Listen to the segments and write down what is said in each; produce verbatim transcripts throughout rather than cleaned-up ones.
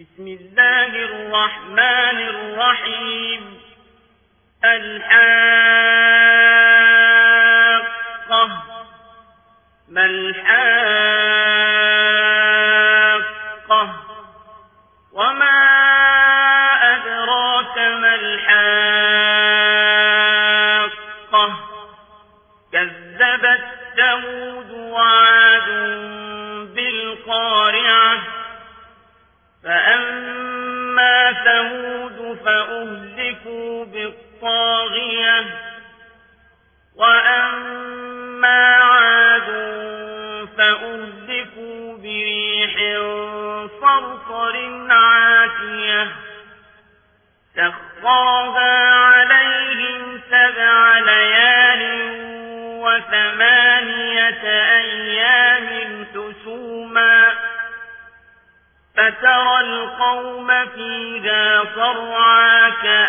بسم الله الرحمن الرحيم. الحاقة. ما الحاقة؟ وما أدراك ما الحاقة؟ كذبت ثمود وعاد بالقارعة. فأما ثمود فأهلكوا بالطاغية، وأما عاد فأهلكوا بريح صرصر عاتية سخرها عليهم سبع ليال وثمانية أيام حسوما، فترى القوم فيها صرعا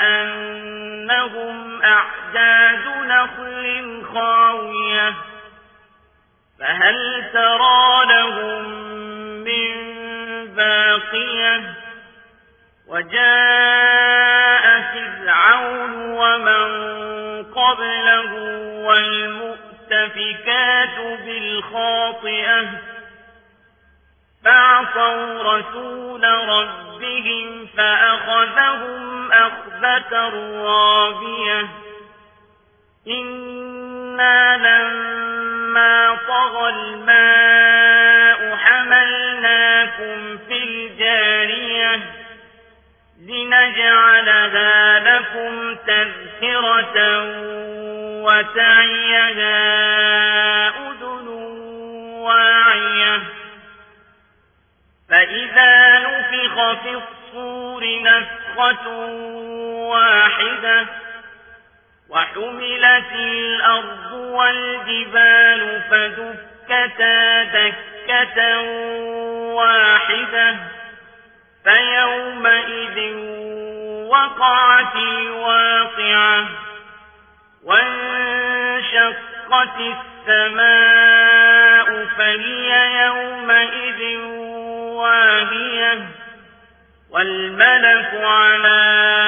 كأنهم أعجاز نخل خاوية، فهل ترى لهم من باقية؟ وجاء فرعون ومن قبله والمؤتفكات بالخاطئة، فعصوا رسول ربهم فأخذهم أخذة رابية. إنا لما طغى الماء حملناكم في الجارية لنجعلها لكم تذكرة وتعيها أذن واعية. فإذا نفخ في الصور نفخة واحدة وحملت الأرض والجبال فدكتا دكة واحدة فيومئذ وقعت الواقعة، وانشقت السماء فهي يومئذ واهية، والملك على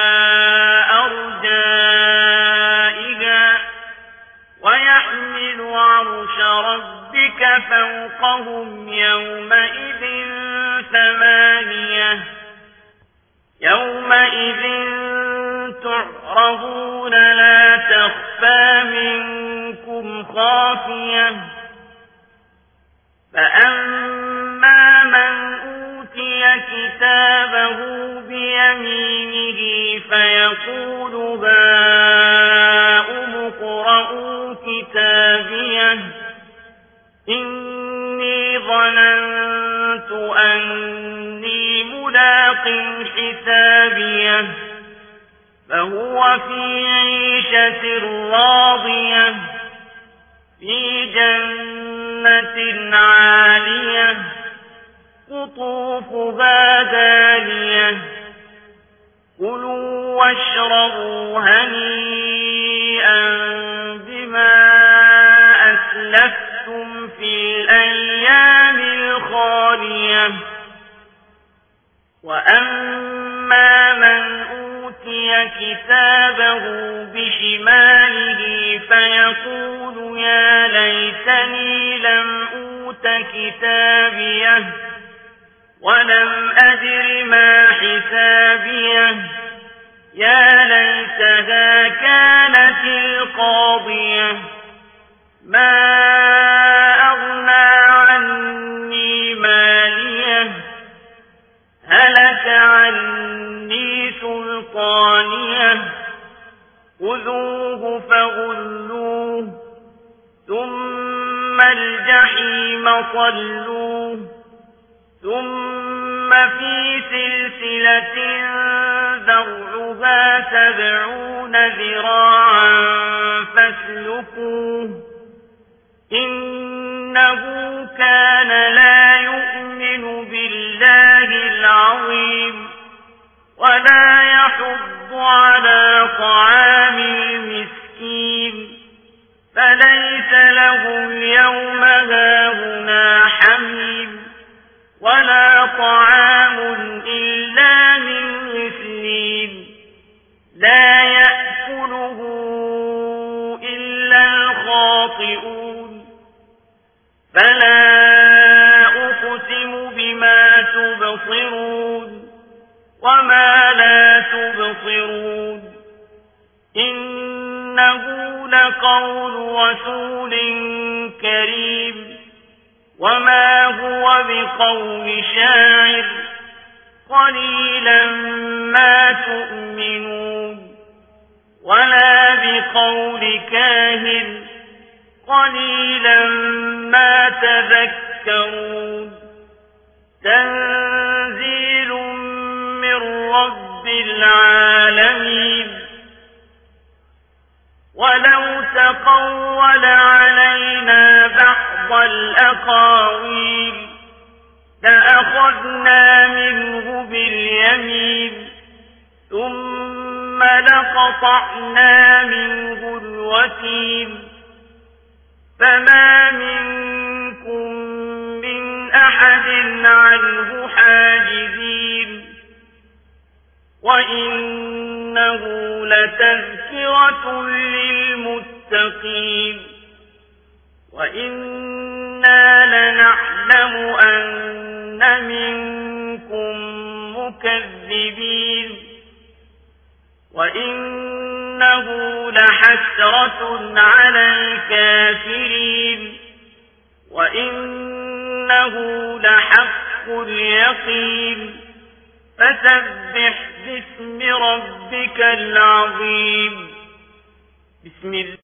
أرجائها ويحمل عرش ربك فوقهم يومئذ ثمانية. يومئذ تعرضون لا تخفى منكم خافية. فأما من أوتي كتابه بيمينه فيقول هاؤم اقرءوا كتابيه إني ظننت أني ملاق حسابيه، فهو في عيشة راضية في جنة عالية قطوفها دانية. كلوا واشربوا هنيئا بما أسلفتم في الأيام الخالية. وأما من أوتي كتابه بشماله فيقول يا ليتني لم أوت كتابيه ولم أدر ما حسابيه، يا ليتها كانت القاضية ما أغنى عني ماليه هلك عني سلطانيه. خذوه فغلوه ثم الجحيم صلوه ثم في سلسلة ذرعها سبعون ذراعا فاسلكوه إنه كان لا يؤمن بالله العظيم ولا يحض على طعام المسكين، فليس له اليوم هاهنا حميم ولا طعام إلا سنين لا يأكله إلا الخاطئون فلا أقسم بما تبصرون وما لا تبصرون إنه لقول رسول كريم وما هو بقول شاعر قليلا ما تؤمنون ولا بقول كاهن قليلا ما تذكرون تنزيل من رب العالمين ولو تقول علينا بعض الأقاويل لأخذنا منه باليمين ثم لقطعنا منه الوتين فما منكم من أحد عنه حاجزين وإنه لتذكرة للمتقين وإنا لنعلم أن منكم مكذبين وإنه لحسرة على الكافرين وإنه لحق اليقين فسبح باسم ربك العظيم بسم الله